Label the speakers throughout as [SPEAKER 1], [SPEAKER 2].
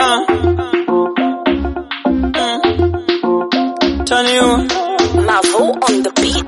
[SPEAKER 1] Taniu
[SPEAKER 2] Mavo on the beat.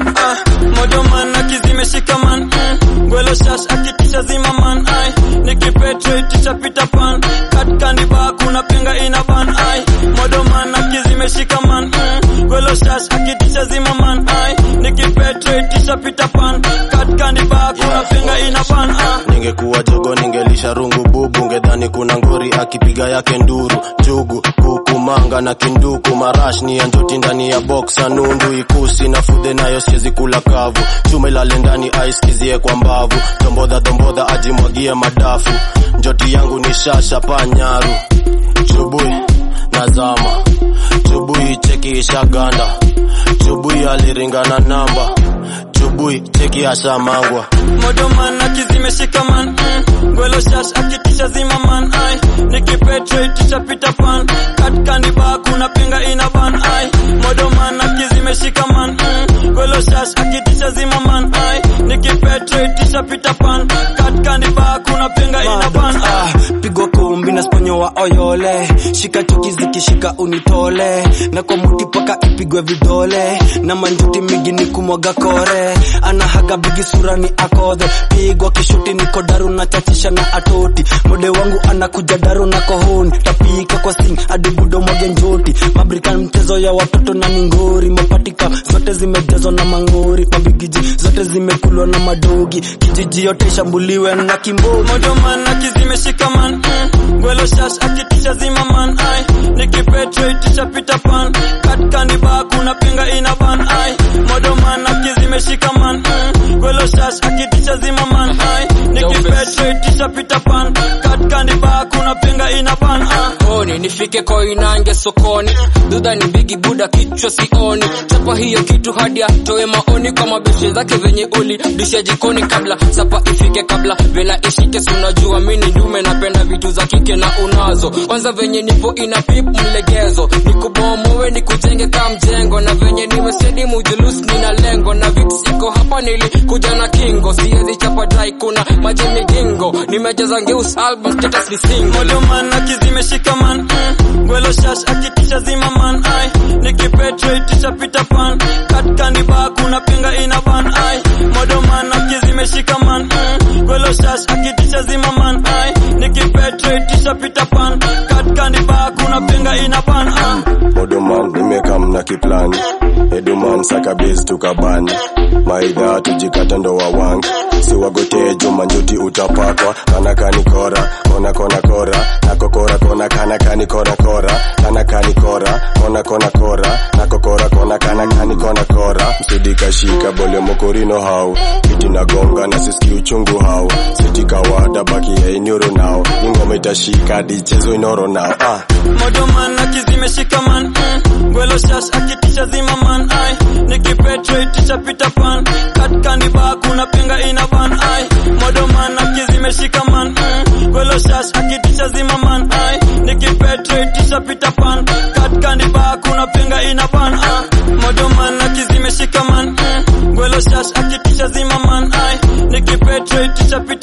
[SPEAKER 1] Modo man akizime shikaman. Gwelo shash akitisha zima man. Nikipetre tisha pita pan. Kat candy bar kuna penga ina ban. Modo man akizime shikaman. Gwelo shash akitisha zima man. Nikipetre tisha pita pan. Kat candy bar kuna penga ina ban.
[SPEAKER 3] Ningekuwa jogo ningelisha rungu bubu, ngedhani kuna ngori akipiga yake nduru. Jugu, kuku, manga na kinduku, marash ni ya njoti ndani ya boxa, nundu ikusi na fude nayo siezi kula kavu. Chuma ilale ndani ice kizie kwa mbavu. Dombodha ajimwagie madafu. Njoti yangu ni shasha panyaru. Chubui nazama, chubui cheki ishaganda, chubui aliringana namba, chubui cheki asha mangwa.
[SPEAKER 1] Modo man akizime shikaman. Gwelo shash akitisha zima man. Nikipetre tisha pita pan. Kat candy bar kuna penga ina ban. Modo man akizime shikaman. Gwelo shash akitisha zima man. Nikipetre tisha pita pan. Kat candy bar kuna penga ina ban.
[SPEAKER 4] Pigwa kumbi na sponyo wa oyole. Shika chuki zikishika unitole. Na kwa muti paka ipigwe vidole. Na manjuti migi ni kumwaga kore. Anahaga bigi sura ni akodhe. Pigwa kishuti niko daru na chachisha na atoti. Mode wangu anakuja daru na kohoni. Tapika kwa sing hadi budo mwage njoti. Mabrika mchezo ya watoto na ningori. Mapatika zote zimejazwa na mangori. Mabigiji zote zimekulwa na madogi. Kijiji yote shambuliwe na kimbogi.
[SPEAKER 1] Modo man akizime shikaman. Gwelo shash akitisha zima man. Nikipetre tisha pita pan. Kat candy bar kuna penga ina ban. Modo man akizime shikaman. Gwelo shash akitisha zima man. Nikipetre tisha pita pan. Kat candy bar kuna penga ina ban.
[SPEAKER 5] Oni nifike koinange sokoni. Duda ni bigi buda kichwa sioni. Chapa hiyo kitu hadi atoe maoni. Kama beshe zake venye uli disha jikoni kabla sapa ifike kabla vela ishike. Sunajua mini ndume napenda vitu za kike na unazo. Kwanza venye nipo ina pip mlegezo. Nikubomowe nikujenge kama mjengo. Na venye nimesedi mujulus nina lengo. Na vix iko hapa nilikuja na kingo. Siezi chapa dry kuna maji migingo. Nimejaza ngeus album status ni single.
[SPEAKER 1] Modo man akizime shikaman. Gwelo shash akitisha zima man. Nikipetre tisha pita pan. Kat candy bar kuna penga ina ban. Modo man akizime shikaman. Gwelo shash akitisha zima man. Nikipetre tisha pita pan. Kat candy bar kuna penga ina ban.
[SPEAKER 3] Modo man nimekam na kiplani. Eduman saka base tukabani. Maidha tujikata ndo wawangi. Si wagote juma njuti utapakwa. Kanakani kora, kona kora. Nako kora kona kanakani kora. Kanakani kora, kona kora. Nako kora kona kanakani kora. Msidika shika bole mokorino hau. Kiti na gonga na sisiki uchungu hau. Sitika wada baki ya inyoro nao. Ingome itashika dichezo inoro nao.
[SPEAKER 1] Modo man akizime shikaman. Gwelo shash akitisha zima man. Nikipetre tisha pita pan. Kat candy bar kuna penga ina ban. Modo man akizime shikaman. Gwelo shash akitisha zima man. Nikipetre tisha pita pan. Kat candy bar kuna penga ina ban. Modo man akizime shikaman. Gwelo shash akitisha zima man. Nikipetre tisha pita